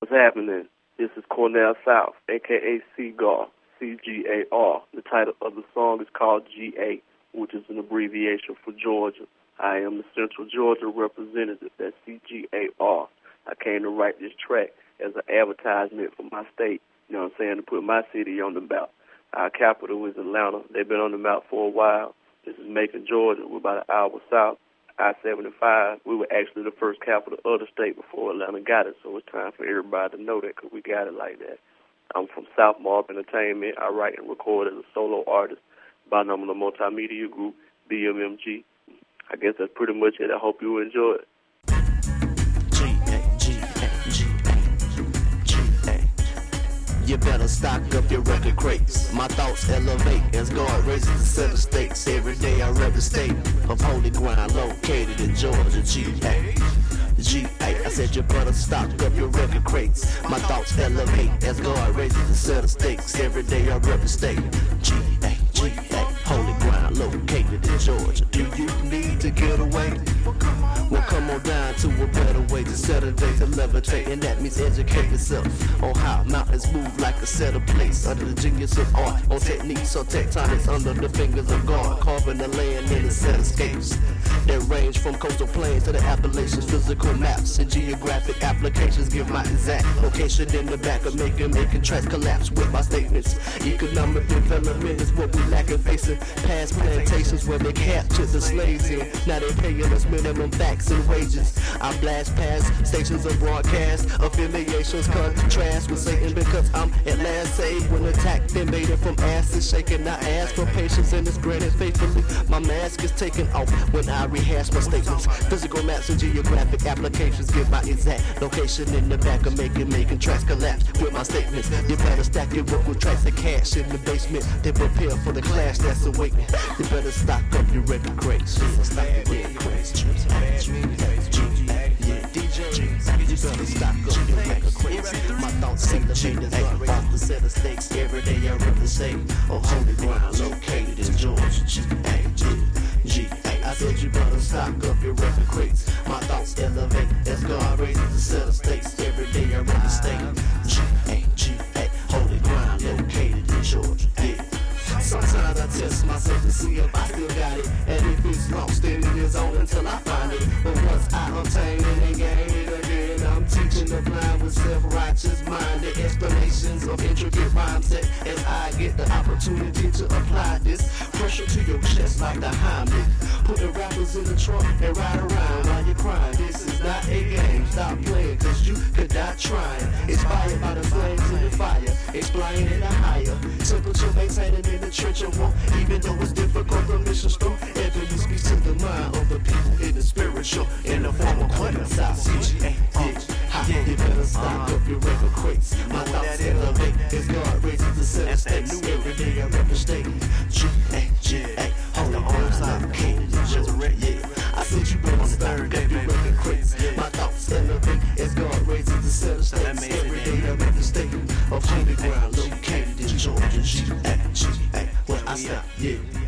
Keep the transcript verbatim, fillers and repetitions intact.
What's happening? This is Cornell South, a k a. Cigar, C G A R. The title of the song is called G A, which is an abbreviation for Georgia. I am the Central Georgia representative, that's C G A R. I came to write this track as an advertisement for my state, you know what I'm saying, to put my city on the map. Our capital is Atlanta. They've been on the map for a while. This is Macon, Georgia. We're about an hour south. I seventy-five, we were actually the first capital of the state before Atlanta got it, so it's time for everybody to know that because we got it like that. I'm from South Mob Entertainment. I write and record as a solo artist by number the multimedia group, B M M G. I guess that's pretty much it. I hope you enjoy it. You better stock up your record crates. My thoughts elevate as God raises the set of stakes. Every day I rep the state of holy ground located in Georgia. G A G A I said you better stock up your record crates. My thoughts elevate as God raises the set of stakes. Every day I rep the state. G A G A holy ground located in Georgia. Do you need to get away? Well, come on down to a better way to settle day to levitate, and that means educate yourself on how mountains move like a set of plates under the genius of art, on techniques or tectonics under the fingers of God, carving the land in a set of scapes that range from coastal plains to the Appalachians. Physical maps and geographic applications give my exact location in the back of making making tracks collapse with my statements. Economic development is what we lack in facing past plantations where they captured the slaves in. Now they paying us minimum facts and wages. I blast past stations of broadcast affiliations, contrast with Satan because I'm at last saved when attacked, invaded from acid shaking. I ask for patience and it's granted faithfully. My mask is taken off when I rehash my statements. Physical maps and geographic applications give my exact location in the back of making making tracks collapse with my statements. You better stack your vocal tracks and cash in the basement, then prepare for the clash that's awaiting. You better stock up your record crates. Stock your record crates. D J, you better stock up your record crates. My thoughts elevate as I raise the set of stakes. Every day I represent a holy ground located in Georgia. G A G A I said you better stock up your record crates. My thoughts elevate as God raises the set of stakes. Every day I represent G A G A holy ground located in Georgia. Yeah. Sometimes I test myself to see if I still got it, and if it's lost, then it is on until I find it. But once I obtain it and gain it again, I'm teaching the blind with self-righteous minded explanations of intricate rhyme set as I get the opportunity to apply this pressure to your chest like the Heimlich. Putting rappers in the trunk and ride around while you're crying. This is not a game. Stop playing, cause you could die trying. Inspired by the flames in the fire, explain it higher. Temperature maintaining in the trench of war, even though it's difficult, the mission's through. Ebony speaks to the mind of the people in the spiritual, in the form of Cornell South. C G A You better stock up your record crates. My thoughts elevate as God raises the set of stakes. Every day I rep the state. G A G A hold the arms located in Georgia. Yeah, I said you better stock up your record crates. My thoughts elevate as God raises the set of stakes. Every day I rep the state of holy ground located in Georgia. G A G A What I say, yeah.